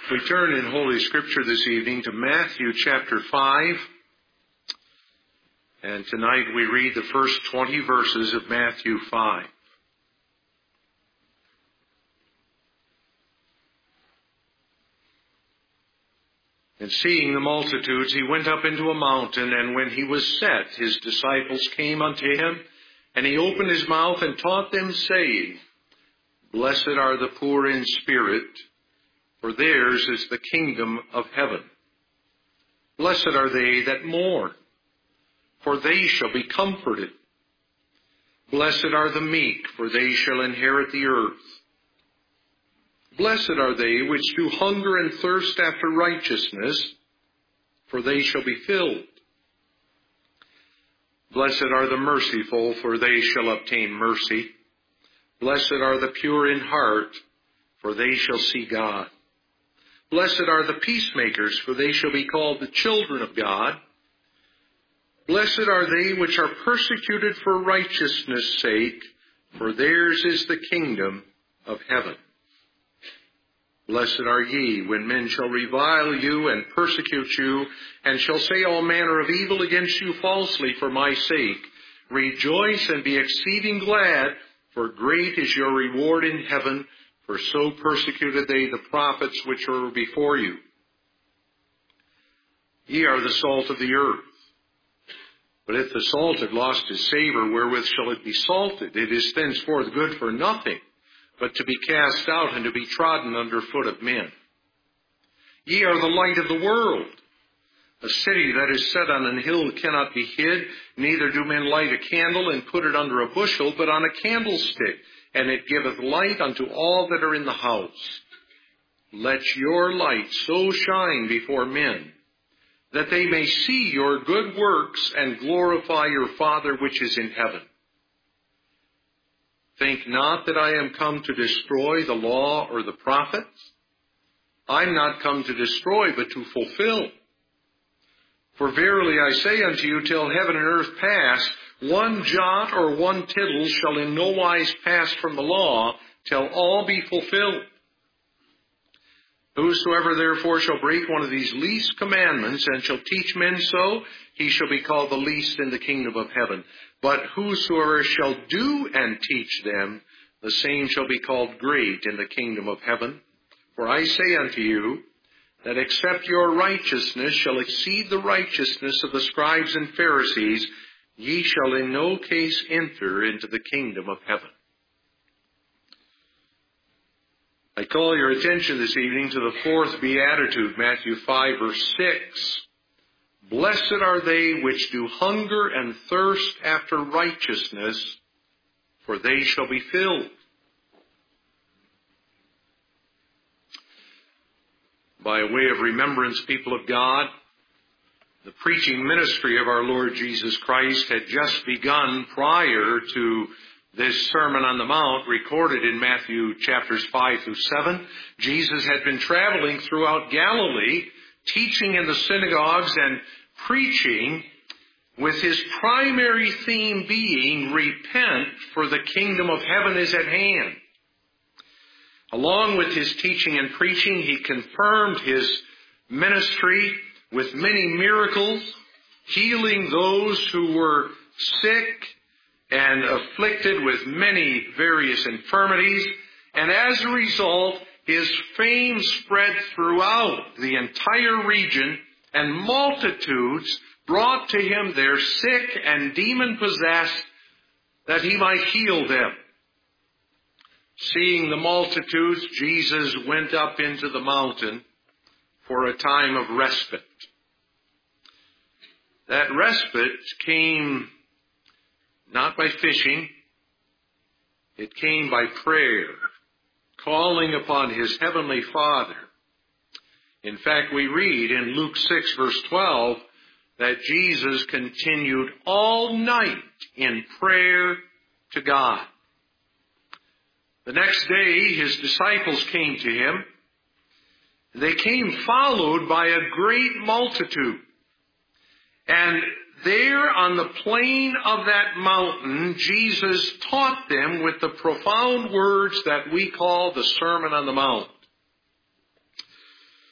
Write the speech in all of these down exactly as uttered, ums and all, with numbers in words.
We turn in Holy Scripture this evening to Matthew chapter five. And tonight we read the first twenty verses of Matthew five. And seeing the multitudes, he went up into a mountain, and when he was set, his disciples came unto him, and he opened his mouth and taught them, saying, Blessed are the poor in spirit, for theirs is the kingdom of heaven. Blessed are they that mourn, for they shall be comforted. Blessed are the meek, for they shall inherit the earth. Blessed are they which do hunger and thirst after righteousness, for they shall be filled. Blessed are the merciful, for they shall obtain mercy. Blessed are the pure in heart, for they shall see God. Blessed are the peacemakers, for they shall be called the children of God. Blessed are they which are persecuted for righteousness' sake, for theirs is the kingdom of heaven. Blessed are ye when men shall revile you and persecute you, and shall say all manner of evil against you falsely for my sake. Rejoice and be exceeding glad, for great is your reward in heaven, for so persecuted they the prophets which were before you. Ye are the salt of the earth. But if the salt had lost its savor, wherewith shall it be salted? It is thenceforth good for nothing, but to be cast out and to be trodden under foot of men. Ye are the light of the world. A city that is set on an hill cannot be hid, neither do men light a candle and put it under a bushel, but on a candlestick, and it giveth light unto all that are in the house. Let your light so shine before men, that they may see your good works and glorify your Father which is in heaven. Think not that I am come to destroy the law or the prophets. I am not come to destroy, but to fulfill. For verily I say unto you, till heaven and earth pass, one jot or one tittle shall in no wise pass from the law, till all be fulfilled. Whosoever therefore shall break one of these least commandments, and shall teach men so, he shall be called the least in the kingdom of heaven. But whosoever shall do and teach them, the same shall be called great in the kingdom of heaven. For I say unto you, that except your righteousness shall exceed the righteousness of the scribes and Pharisees, ye shall in no case enter into the kingdom of heaven. I call your attention this evening to the fourth beatitude, Matthew five, verse six. Blessed are they which do hunger and thirst after righteousness, for they shall be filled. By way of remembrance, people of God, the preaching ministry of our Lord Jesus Christ had just begun prior to this Sermon on the Mount recorded in Matthew chapters five through seven. Jesus had been traveling throughout Galilee, teaching in the synagogues and preaching, with his primary theme being, repent, for the kingdom of heaven is at hand. Along with his teaching and preaching, he confirmed his ministry with many miracles, healing those who were sick and afflicted with many various infirmities. And as a result, his fame spread throughout the entire region, and multitudes brought to him their sick and demon-possessed, that he might heal them. Seeing the multitudes, Jesus went up into the mountain for a time of respite. That respite came not by fishing, it came by prayer, calling upon his heavenly Father. In fact, we read in Luke six, verse twelve, that Jesus continued all night in prayer to God. The next day, his disciples came to him. They came followed by a great multitude. And there on the plain of that mountain, Jesus taught them with the profound words that we call the Sermon on the Mount.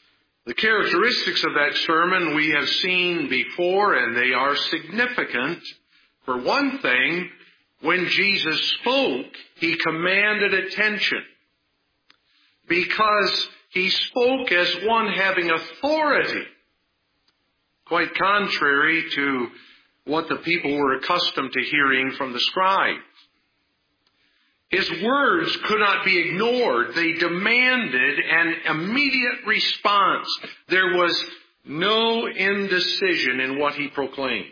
The characteristics of that sermon we have seen before, and they are significant. For one thing, when Jesus spoke, he commanded attention because he spoke as one having authority, quite contrary to what the people were accustomed to hearing from the scribes. His words could not be ignored. They demanded an immediate response. There was no indecision in what he proclaimed.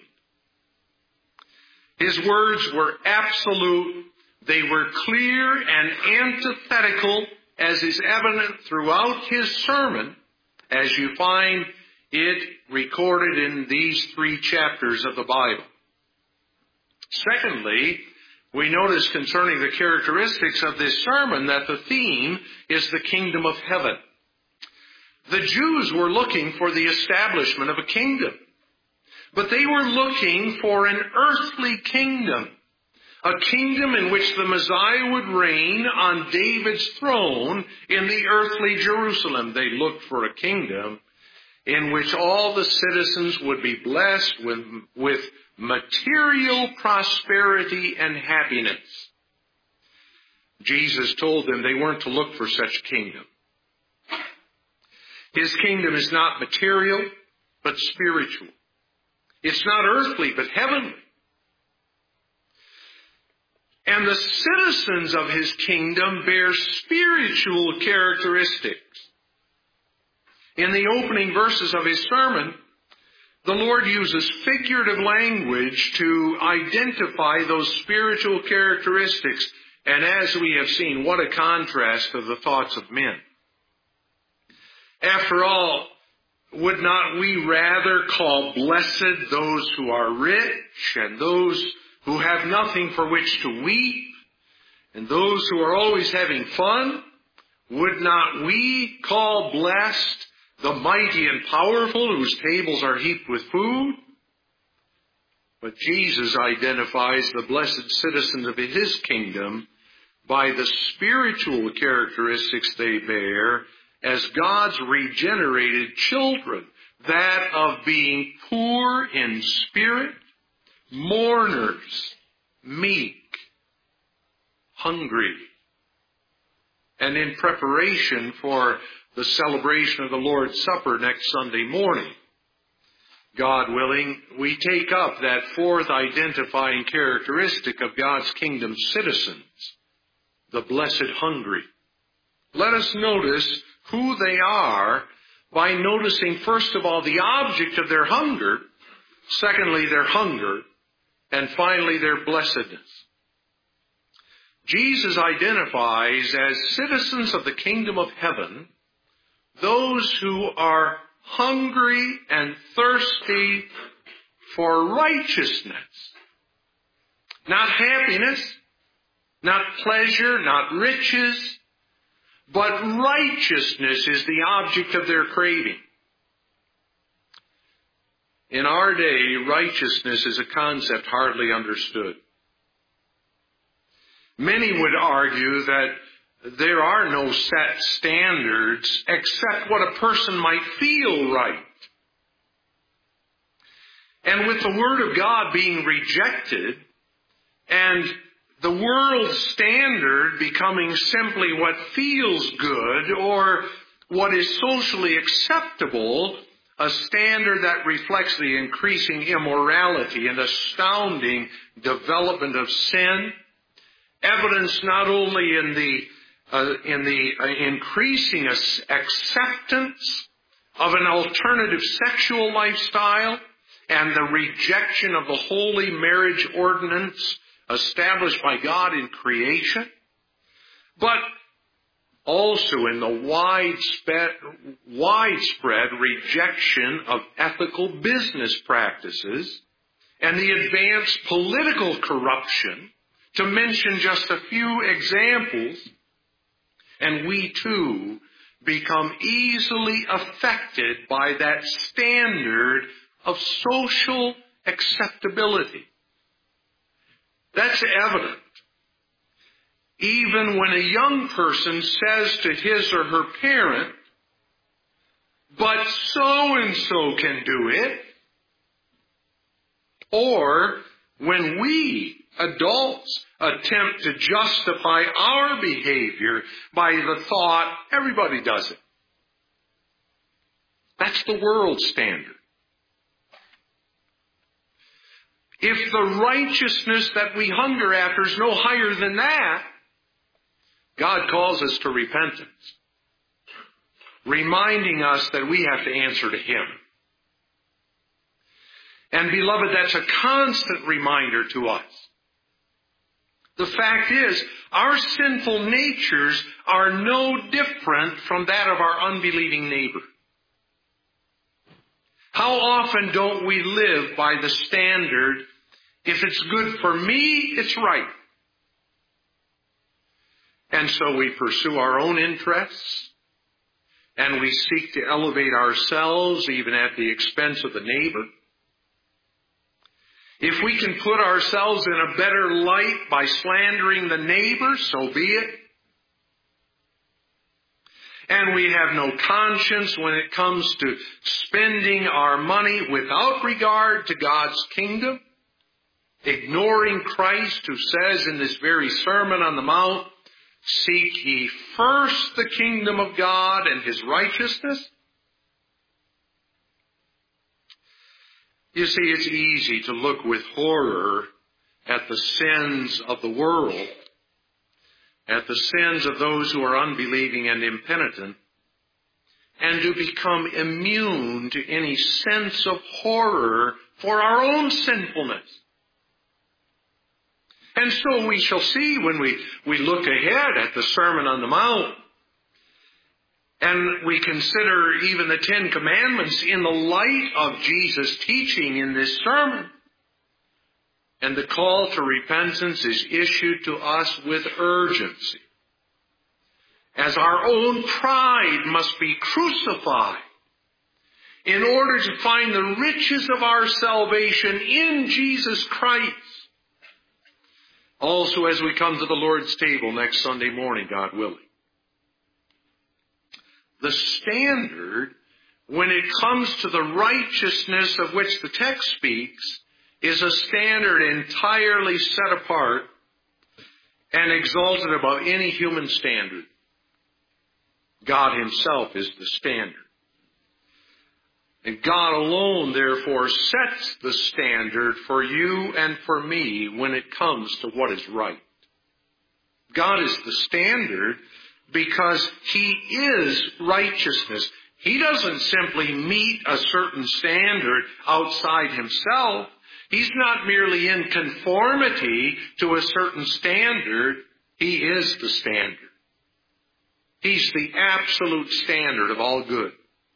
His words were absolute. They were clear and antithetical, as is evident throughout his sermon, as you find it recorded in these three chapters of the Bible. Secondly, we notice concerning the characteristics of this sermon that the theme is the kingdom of heaven. The Jews were looking for the establishment of a kingdom, but they were looking for an earthly kingdom, a kingdom in which the Messiah would reign on David's throne in the earthly Jerusalem. They looked for a kingdom in which all the citizens would be blessed with, with material prosperity and happiness. Jesus told them they weren't to look for such a kingdom. His kingdom is not material, but spiritual. It's not earthly, but heavenly. And the citizens of his kingdom bear spiritual characteristics. In the opening verses of his sermon, the Lord uses figurative language to identify those spiritual characteristics. And as we have seen, what a contrast of the thoughts of men. After all, would not we rather call blessed those who are rich and those who have nothing for which to weep and those who are always having fun? Would not we call blessed the mighty and powerful whose tables are heaped with food? But Jesus identifies the blessed citizens of his kingdom by the spiritual characteristics they bear as God's regenerated children, that of being poor in spirit, mourners, meek, hungry, and in preparation for the celebration of the Lord's Supper next Sunday morning. God willing, we take up that fourth identifying characteristic of God's kingdom citizens, the blessed hungry. Let us notice who they are by noticing, first of all, the object of their hunger, secondly, their hunger, and finally, their blessedness. Jesus identifies as citizens of the kingdom of heaven those who are hungry and thirsty for righteousness. Not happiness, not pleasure, not riches, but righteousness is the object of their craving. In our day, righteousness is a concept hardly understood. Many would argue that there are no set standards except what a person might feel right. And with the Word of God being rejected and the world's standard becoming simply what feels good or what is socially acceptable, a standard that reflects the increasing immorality and astounding development of sin, evidenced not only in the uh, in the uh, increasing acceptance of an alternative sexual lifestyle and the rejection of the holy marriage ordinance established by God in creation, but also in the widespread, widespread rejection of ethical business practices and the advanced political corruption, to mention just a few examples. And we too become easily affected by that standard of social acceptability. That's evident. Even when a young person says to his or her parent, but so-and-so can do it. Or when we, adults, attempt to justify our behavior by the thought, everybody does it. That's the world standard. If the righteousness that we hunger after is no higher than that, God calls us to repentance, reminding us that we have to answer to Him. And beloved, that's a constant reminder to us. The fact is, our sinful natures are no different from that of our unbelieving neighbor. How often don't we live by the standard, if it's good for me, it's right. And so we pursue our own interests, and we seek to elevate ourselves even at the expense of the neighbor. If we can put ourselves in a better light by slandering the neighbor, so be it. And we have no conscience when it comes to spending our money without regard to God's kingdom, ignoring Christ, who says in this very Sermon on the Mount, seek ye first the kingdom of God and His righteousness. You see, it's easy to look with horror at the sins of the world, at the sins of those who are unbelieving and impenitent, and to become immune to any sense of horror for our own sinfulness. And so we shall see when we, we look ahead at the Sermon on the Mount, and we consider even the Ten Commandments in the light of Jesus' teaching in this sermon. And the call to repentance is issued to us with urgency, as our own pride must be crucified in order to find the riches of our salvation in Jesus Christ. Also, as we come to the Lord's table next Sunday morning, God willing. The standard, when it comes to the righteousness of which the text speaks, is a standard entirely set apart and exalted above any human standard. God Himself is the standard. And God alone, therefore, sets the standard for you and for me when it comes to what is right. God is the standard because He is righteousness. He doesn't simply meet a certain standard outside Himself. He's not merely in conformity to a certain standard. He is the standard. He's the absolute standard of all good.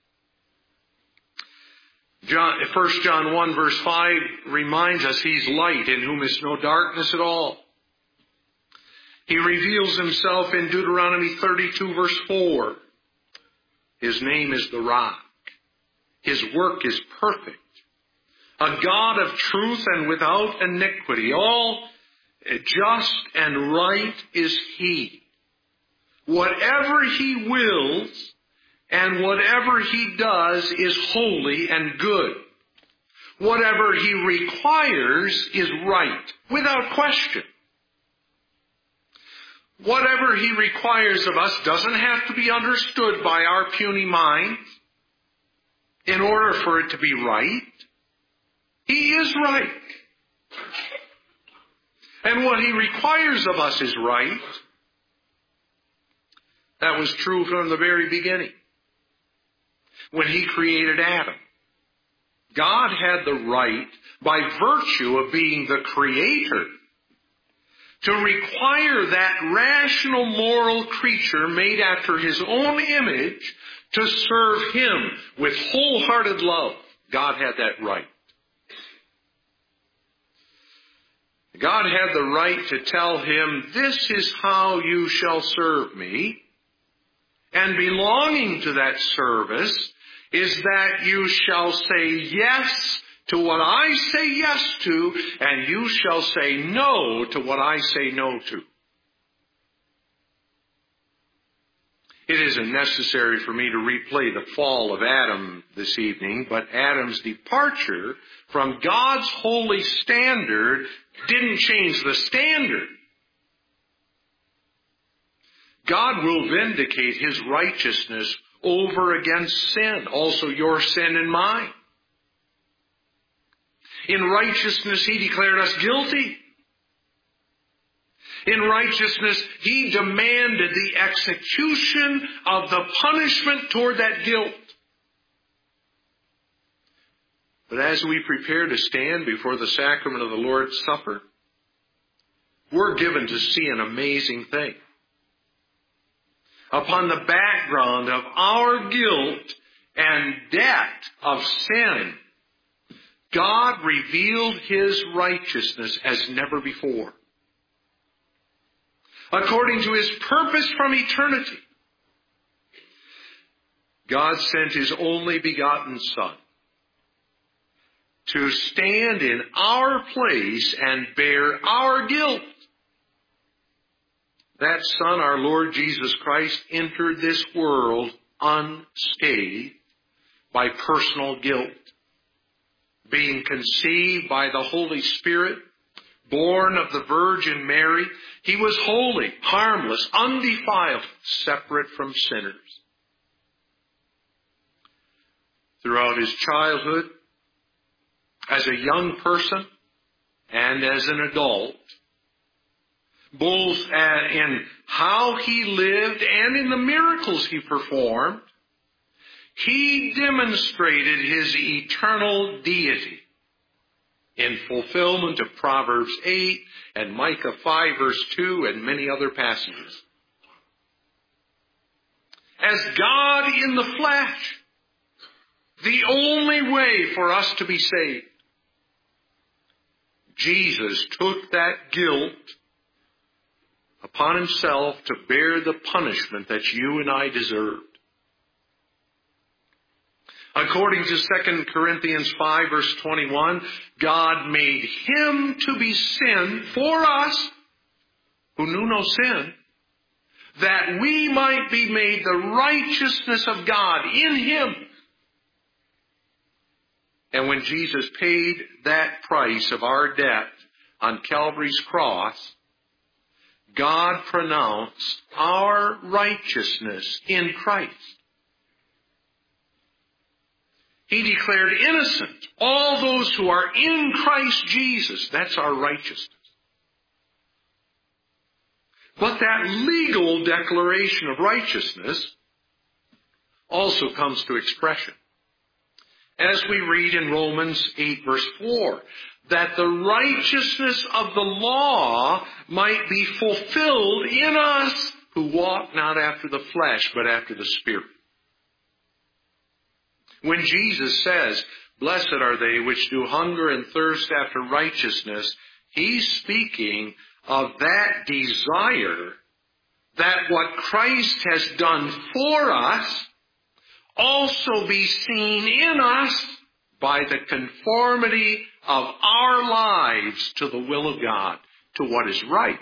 John, First John one verse five reminds us He's light in whom is no darkness at all. He reveals Himself in Deuteronomy thirty-two verse four. His name is the Rock. His work is perfect. A God of truth and without iniquity. All just and right is He. Whatever He wills and whatever He does is holy and good. Whatever He requires is right, without question. Whatever He requires of us doesn't have to be understood by our puny minds in order for it to be right. He is right. And what He requires of us is right. That was true from the very beginning. When He created Adam, God had the right, by virtue of being the Creator, to require that rational moral creature made after His own image to serve Him with wholehearted love. God had that right. God had the right to tell him, this is how you shall serve me. And belonging to that service is that you shall say yes to what I say yes to, and you shall say no to what I say no to. It isn't necessary for me to replay the fall of Adam this evening, but Adam's departure from God's holy standard didn't change the standard. God will vindicate His righteousness over against sin, also your sin and mine. In righteousness, He declared us guilty. In righteousness, He demanded the execution of the punishment toward that guilt. But as we prepare to stand before the sacrament of the Lord's Supper, we're given to see an amazing thing. Upon the background of our guilt and debt of sin, God revealed His righteousness as never before. According to His purpose from eternity, God sent His only begotten Son to stand in our place and bear our guilt. That Son, our Lord Jesus Christ, entered this world unscathed by personal guilt, being conceived by the Holy Spirit, born of the Virgin Mary. He was holy, harmless, undefiled, separate from sinners. Throughout His childhood, as a young person and as an adult, both in how He lived and in the miracles He performed, He demonstrated His eternal deity in fulfillment of Proverbs eight and Micah five verse two and many other passages. As God in the flesh, the only way for us to be saved, Jesus took that guilt upon Himself to bear the punishment that you and I deserved. According to Second Corinthians five verse twenty-one, God made Him to be sin for us, who knew no sin, that we might be made the righteousness of God in Him. And when Jesus paid that price of our debt on Calvary's cross, God pronounced our righteousness in Christ. He declared innocent all those who are in Christ Jesus. That's our righteousness. But that legal declaration of righteousness also comes to expression as we read in Romans eight verse four, that the righteousness of the law might be fulfilled in us who walk not after the flesh, but after the Spirit. When Jesus says, "Blessed are they which do hunger and thirst after righteousness," He's speaking of that desire that what Christ has done for us also be seen in us by the conformity of our lives to the will of God, to what is right.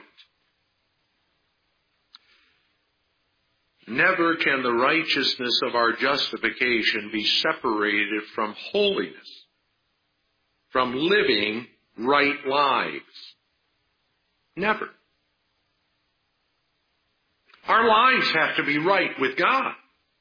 Never can the righteousness of our justification be separated from holiness, from living right lives. Never. Our lives have to be right with God.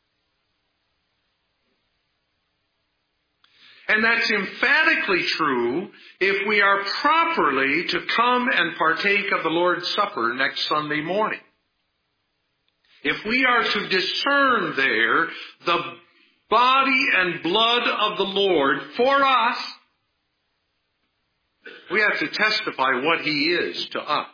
And that's emphatically true if we are properly to come and partake of the Lord's Supper next Sunday morning. If we are to discern there the body and blood of the Lord for us, we have to testify what He is to us.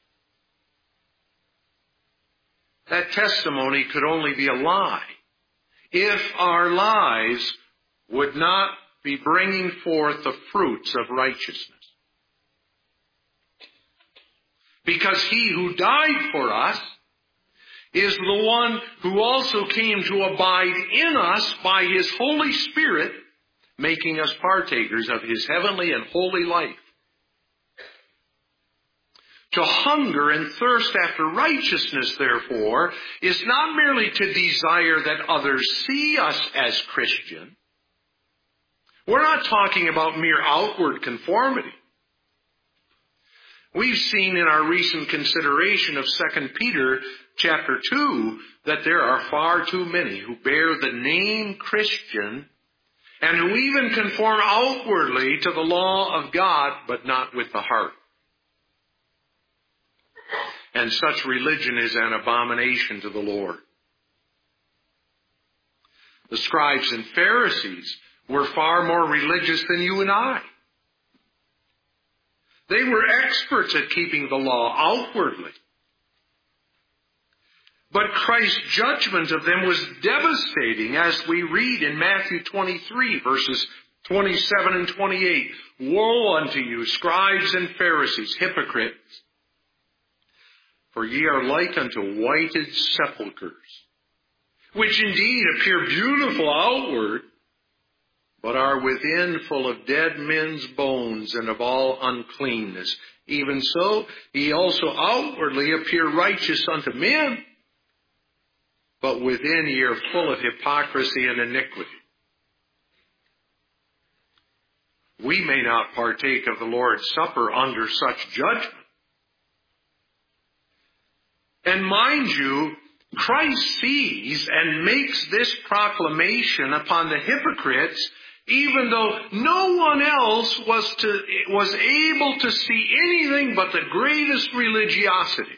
That testimony could only be a lie if our lives would not be bringing forth the fruits of righteousness. Because He who died for us is the one who also came to abide in us by His Holy Spirit, making us partakers of His heavenly and holy life. To hunger and thirst after righteousness, therefore, is not merely to desire that others see us as Christian. We're not talking about mere outward conformity. We've seen in our recent consideration of Second Peter chapter two that there are far too many who bear the name Christian and who even conform outwardly to the law of God, but not with the heart. And such religion is an abomination to the Lord. The scribes and Pharisees were far more religious than you and I. They were experts at keeping the law outwardly. But Christ's judgment of them was devastating, as we read in Matthew twenty-three, verses twenty-seven and twenty-eight. Woe unto you, scribes and Pharisees, hypocrites! For ye are like unto whited sepulchres, which indeed appear beautiful outward, but are within full of dead men's bones and of all uncleanness. Even so, ye also outwardly appear righteous unto men, but within ye are full of hypocrisy and iniquity. We may not partake of the Lord's Supper under such judgment. And mind you, Christ sees and makes this proclamation upon the hypocrites, even though no one else was to, was able to see anything but the greatest religiosity.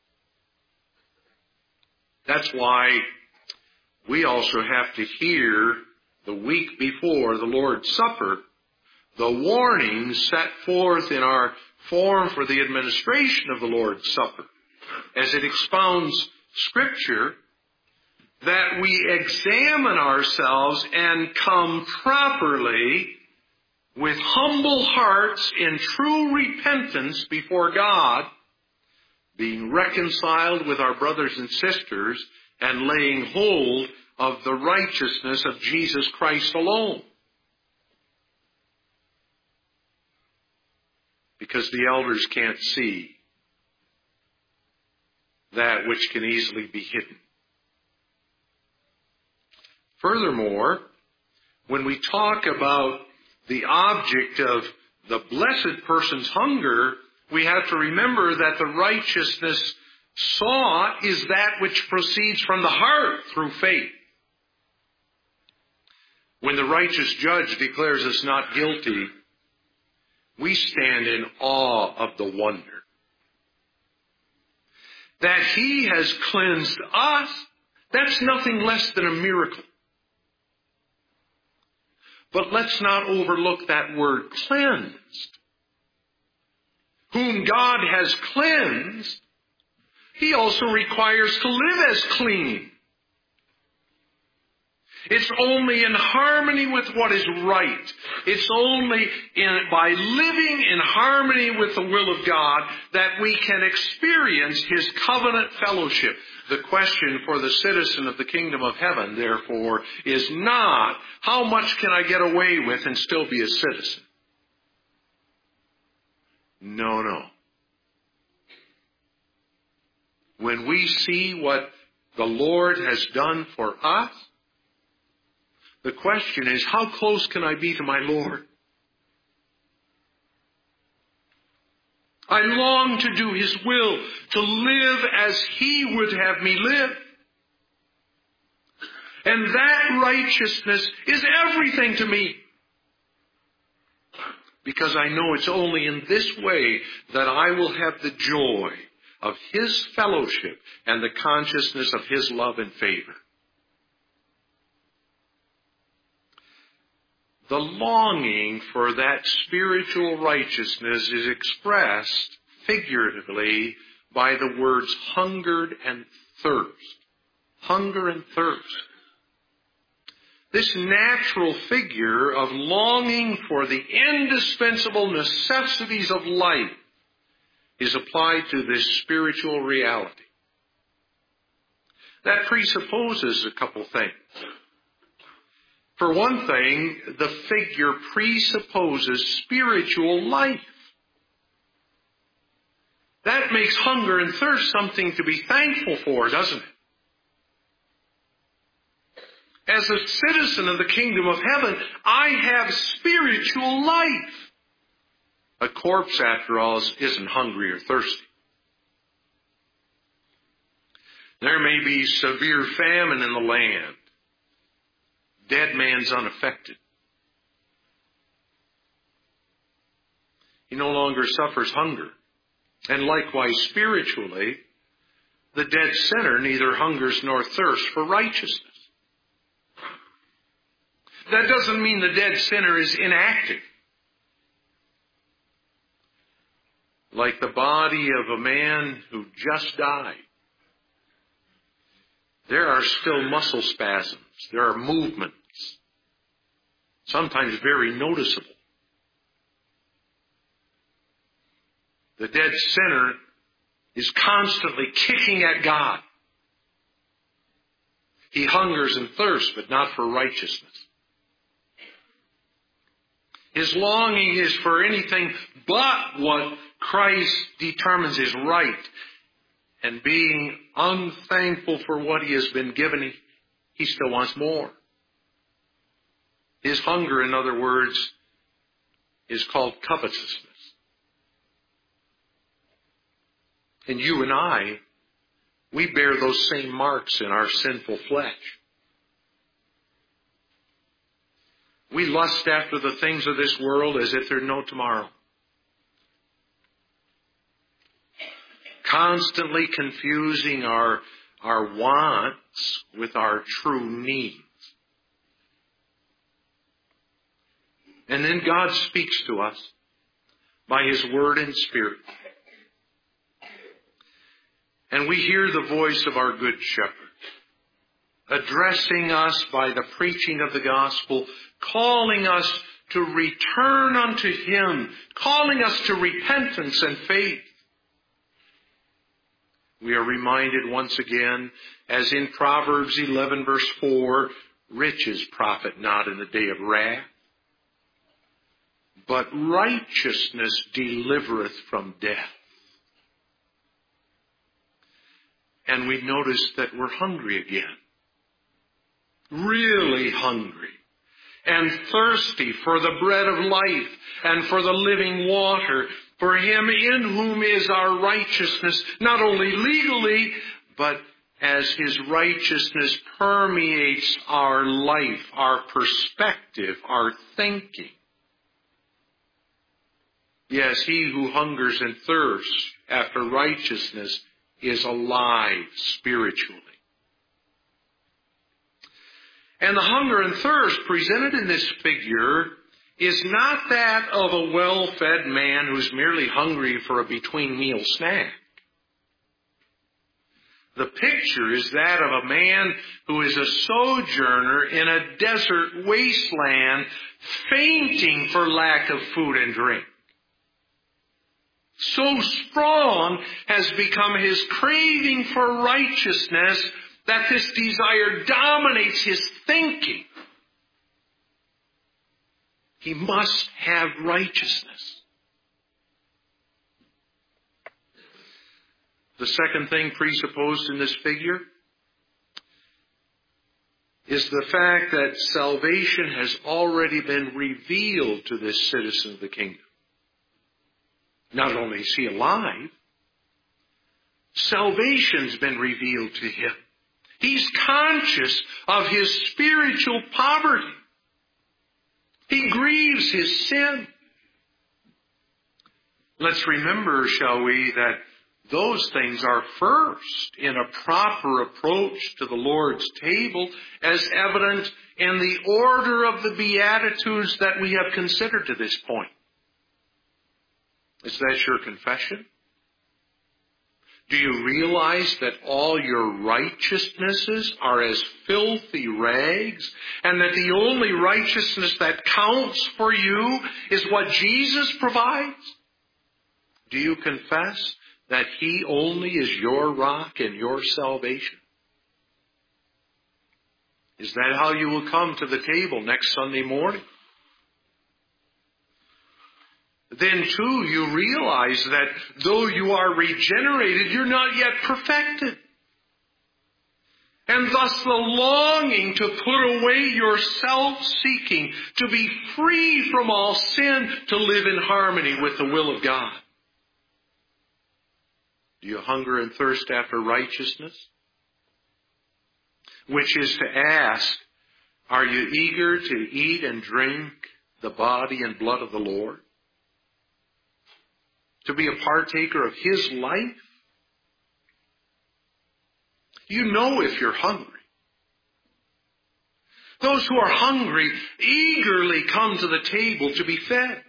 That's why we also have to hear the week before the Lord's Supper the warning set forth in our form for the administration of the Lord's Supper, as it expounds Scripture, that we examine ourselves and come properly with humble hearts in true repentance before God, being reconciled with our brothers and sisters and laying hold of the righteousness of Jesus Christ alone. Because the elders can't see that which can easily be hidden. Furthermore, when we talk about the object of the blessed person's hunger, we have to remember that the righteousness sought is that which proceeds from the heart through faith. When the righteous judge declares us not guilty, we stand in awe of the wonder that He has cleansed us. That's nothing less than a miracle. But let's not overlook that word cleansed. Whom God has cleansed, He also requires to live as clean. It's only in harmony with what is right. It's only in, by living in harmony with the will of God that we can experience His covenant fellowship. The question for the citizen of the kingdom of heaven, therefore, is not how much can I get away with and still be a citizen? No, no. When we see what the Lord has done for us, the question is, how close can I be to my Lord? I long to do His will, to live as He would have me live. And that righteousness is everything to me. Because I know it's only in this way that I will have the joy of His fellowship and the consciousness of His love and favor. The longing for that spiritual righteousness is expressed figuratively by the words hungered and thirst. Hunger and thirst. This natural figure of longing for the indispensable necessities of life is applied to this spiritual reality. That presupposes a couple things. For one thing, the figure presupposes spiritual life. That makes hunger and thirst something to be thankful for, doesn't it? As a citizen of the kingdom of heaven, I have spiritual life. A corpse, after all, isn't hungry or thirsty. There may be severe famine in the land. Dead man's unaffected. He no longer suffers hunger. And likewise, spiritually, the dead sinner neither hungers nor thirsts for righteousness. That doesn't mean the dead sinner is inactive. Like the body of a man who just died. There are still muscle spasms. There are movements. Sometimes very noticeable. The dead sinner is constantly kicking at God. He hungers and thirsts, but not for righteousness. His longing is for anything but what Christ determines is right. And being unthankful for what he has been given, he, he still wants more. His hunger, in other words, is called covetousness. And you and I, we bear those same marks in our sinful flesh. We lust after the things of this world as if there's no tomorrow. Constantly confusing our, our wants with our true needs. And then God speaks to us by His Word and Spirit. And we hear the voice of our Good Shepherd, addressing us by the preaching of the gospel, calling us to return unto Him, calling us to repentance and faith. We are reminded once again, as in Proverbs eleven verse four, riches profit not in the day of wrath, but righteousness delivereth from death. And we notice that we're hungry again. Really hungry. And thirsty for the bread of life and for the living water. For Him in whom is our righteousness, not only legally, but as His righteousness permeates our life, our perspective, our thinking. Yes, he who hungers and thirsts after righteousness is alive spiritually. And the hunger and thirst presented in this figure is not that of a well-fed man who's merely hungry for a between-meal snack. The picture is that of a man who is a sojourner in a desert wasteland, fainting for lack of food and drink. So strong has become his craving for righteousness that this desire dominates his thinking. He must have righteousness. The second thing presupposed in this figure is the fact that salvation has already been revealed to this citizen of the kingdom. Not only is he alive, salvation's been revealed to him. He's conscious of his spiritual poverty. He grieves his sin. Let's remember, shall we, that those things are first in a proper approach to the Lord's table, as evident in the order of the Beatitudes that we have considered to this point. Is that your confession? Do you realize that all your righteousnesses are as filthy rags, and that the only righteousness that counts for you is what Jesus provides? Do you confess that He only is your rock and your salvation? Is that how you will come to the table next Sunday morning? then too you realize that though you are regenerated, you're not yet perfected. And thus the longing to put away your self-seeking, to be free from all sin, to live in harmony with the will of God. Do you hunger and thirst after righteousness? Which is to ask, are you eager to eat and drink the body and blood of the Lord? To be a partaker of His life? You know if you're hungry. Those who are hungry eagerly come to the table to be fed.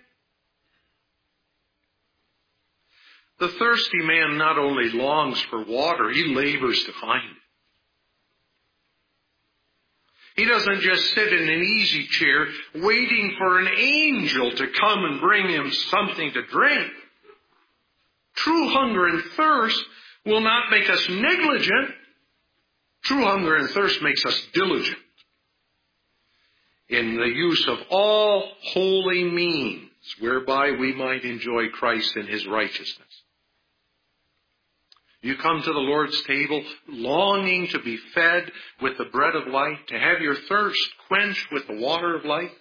The thirsty man not only longs for water, he labors to find it. He doesn't just sit in an easy chair waiting for an angel to come and bring him something to drink. True hunger and thirst will not make us negligent. True hunger and thirst makes us diligent in the use of all holy means whereby we might enjoy Christ and His righteousness. You come to the Lord's table longing to be fed with the bread of life, to have your thirst quenched with the water of life.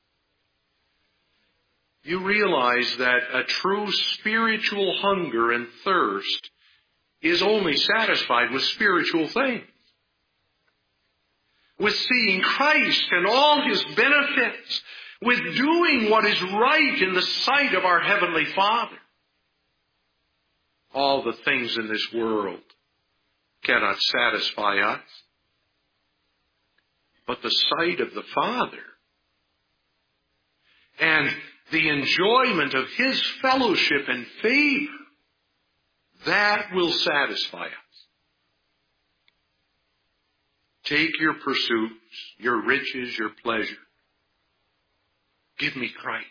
You realize that a true spiritual hunger and thirst is only satisfied with spiritual things. With seeing Christ and all His benefits, with doing what is right in the sight of our Heavenly Father. All the things in this world cannot satisfy us. But the sight of the Father and the enjoyment of His fellowship and favor, that will satisfy us. Take your pursuits, your riches, your pleasure. Give me Christ.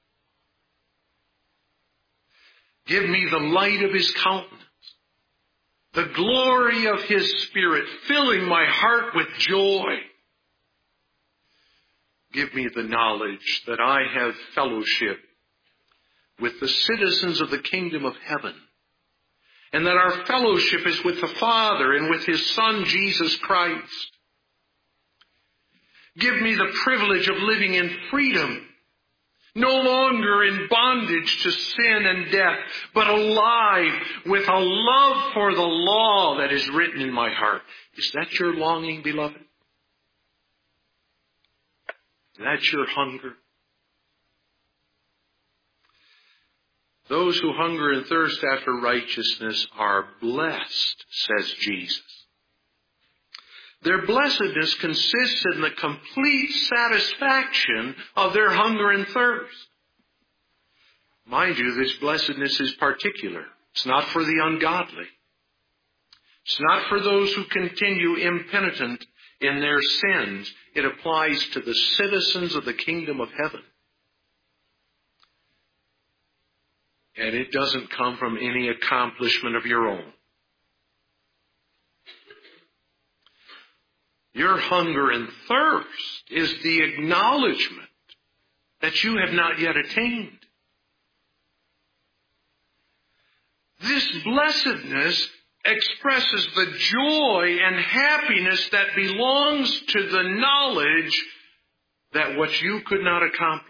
Give me the light of His countenance, the glory of His Spirit filling my heart with joy. Give me the knowledge that I have fellowship with the citizens of the kingdom of heaven, and that our fellowship is with the Father and with His Son, Jesus Christ. Give me the privilege of living in freedom, no longer in bondage to sin and death, but alive with a love for the law that is written in my heart. Is that your longing, beloved? Is that your hunger? Those who hunger and thirst after righteousness are blessed, says Jesus. Their blessedness consists in the complete satisfaction of their hunger and thirst. Mind you, this blessedness is particular. It's not for the ungodly. It's not for those who continue impenitent in their sins. It applies to the citizens of the kingdom of heaven. And it doesn't come from any accomplishment of your own. Your hunger and thirst is the acknowledgement that you have not yet attained. This blessedness expresses the joy and happiness that belongs to the knowledge that what you could not accomplish,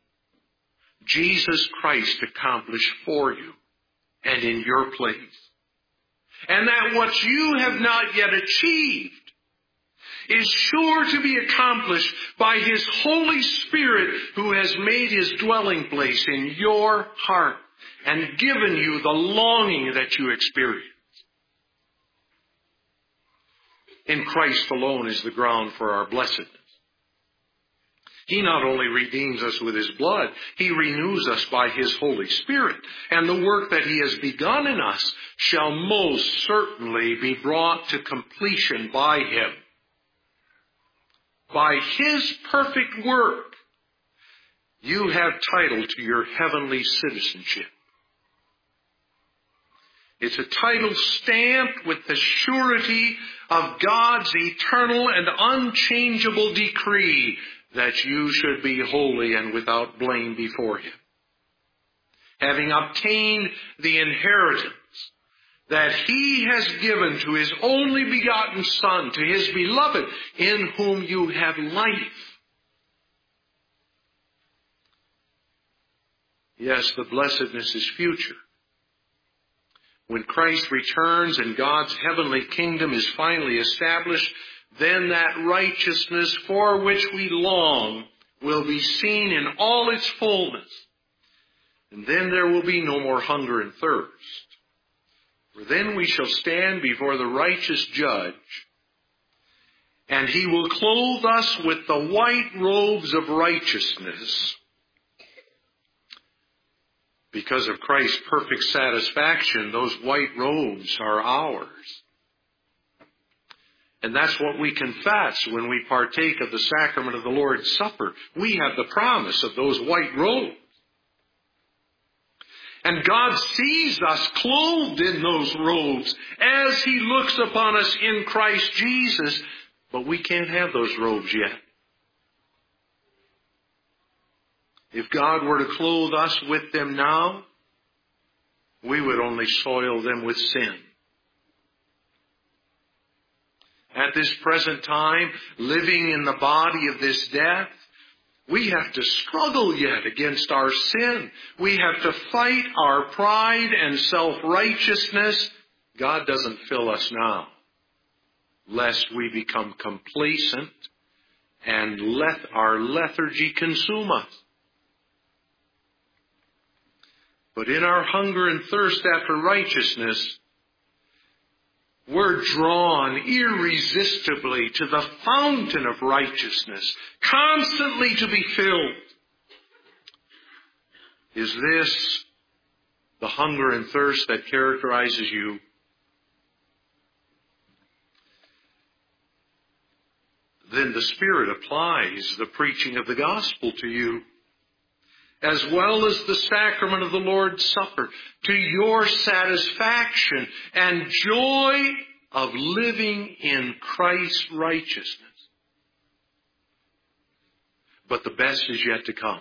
Jesus Christ accomplished for you and in your place. And that what you have not yet achieved is sure to be accomplished by His Holy Spirit, who has made His dwelling place in your heart and given you the longing that you experience. In Christ alone is the ground for our blessedness. He not only redeems us with His blood, He renews us by His Holy Spirit. And the work that He has begun in us shall most certainly be brought to completion by Him. By His perfect work, you have title to your heavenly citizenship. It's a title stamped with the surety of God's eternal and unchangeable decree that you should be holy and without blame before Him. having obtained the inheritance that he has given to his only begotten Son, to his beloved, in whom you have life. Yes, the blessedness is future. When Christ returns and God's heavenly kingdom is finally established, then that righteousness for which we long will be seen in all its fullness. And then there will be no more hunger and thirst. For then we shall stand before the righteous judge, and he will clothe us with the white robes of righteousness. Because of Christ's perfect satisfaction, those white robes are ours. And that's what we confess when we partake of the sacrament of the Lord's Supper. We have the promise of those white robes. And God sees us clothed in those robes as he looks upon us in Christ Jesus. But we can't have those robes yet. If God were to clothe us with them now, we would only soil them with sin. At this present time, living in the body of this death, we have to struggle yet against our sin. We have to fight our pride and self-righteousness. God doesn't fill us now, lest we become complacent and let our lethargy consume us. But in our hunger and thirst after righteousness, we're drawn irresistibly to the fountain of righteousness, constantly to be filled. Is this the hunger and thirst that characterizes you? Then the Spirit applies the preaching of the gospel to you, as well as the sacrament of the Lord's Supper, to your satisfaction and joy of living in Christ's righteousness. But the best is yet to come.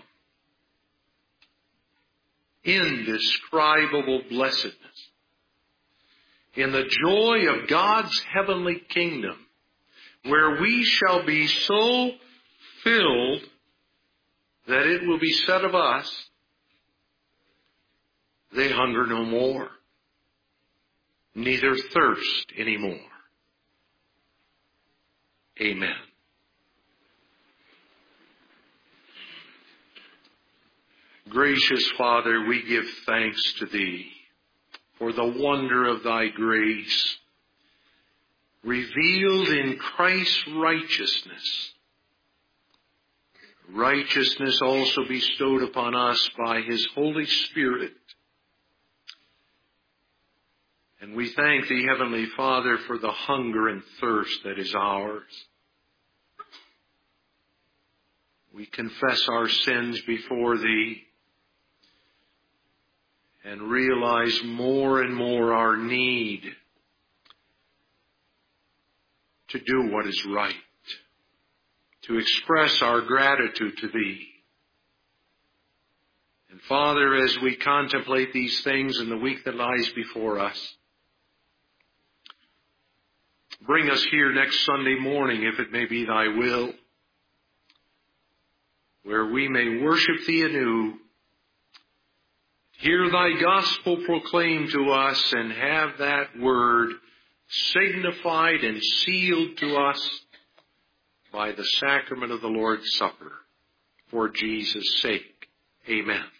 Indescribable blessedness, in the joy of God's heavenly kingdom, where we shall be so filled that it will be said of us, they hunger no more, neither thirst any more. Amen. Gracious Father, we give thanks to Thee for the wonder of Thy grace, revealed in Christ's righteousness. Righteousness also bestowed upon us by His Holy Spirit. And we thank Thee, Heavenly Father, for the hunger and thirst that is ours. We confess our sins before Thee and realize more and more our need to do what is right, to express our gratitude to Thee. And Father, as we contemplate these things in the week that lies before us, bring us here next Sunday morning, if it may be Thy will, where we may worship Thee anew, hear Thy gospel proclaimed to us, and have that word signified and sealed to us by the sacrament of the Lord's Supper, for Jesus' sake. Amen.